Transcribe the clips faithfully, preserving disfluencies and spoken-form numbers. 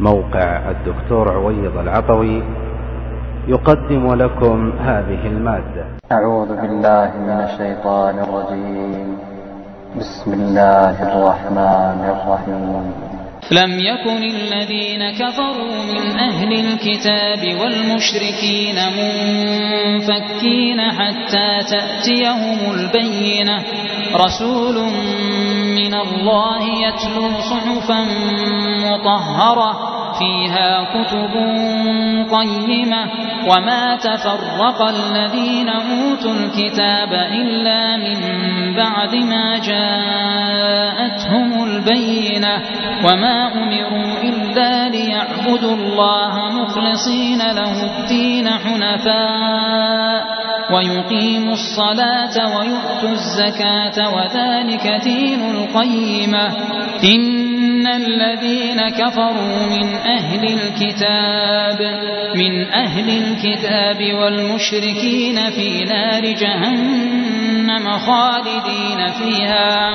موقع الدكتور عويض العطوي يقدم لكم هذه المادة. أعوذ بالله من الشيطان الرجيم. بسم الله الرحمن الرحيم. لم يكن الذين كفروا من أهل الكتاب والمشركين منفكين حتى تأتيهم البينة رسول من الله يتلو صحفا مطهرة فيها كتب قيمة وما تفرق الذين أوتوا الكتاب إلا من بعد ما جاءتهم البينة وما أمروا إلا ليعبدوا الله مخلصين له الدين حنفاء ويقيموا الصلاة ويؤتوا الزكاة وذلك دين القيمة. إن الذين كفروا من أهل الكتاب من أهل الكتاب والمشركين في نار جهنم خالدين فيها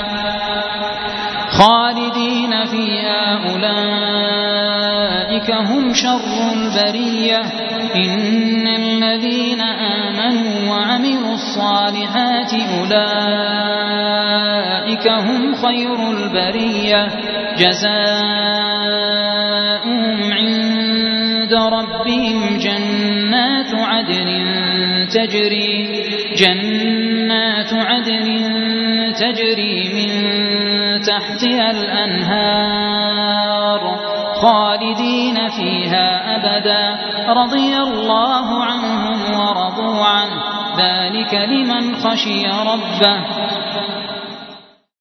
خالدين فيها أولئك هم شر البرية. إن الذين آمنوا وعملوا الصالحات أولئك هم خير البرية جزاؤهم عند ربهم جنات عدن تجري جنات عدن تجري من تحتها الأنهار خالدين فيها أبدا رضي الله عنهم ورضوا عنه ذلك لمن خشي ربه.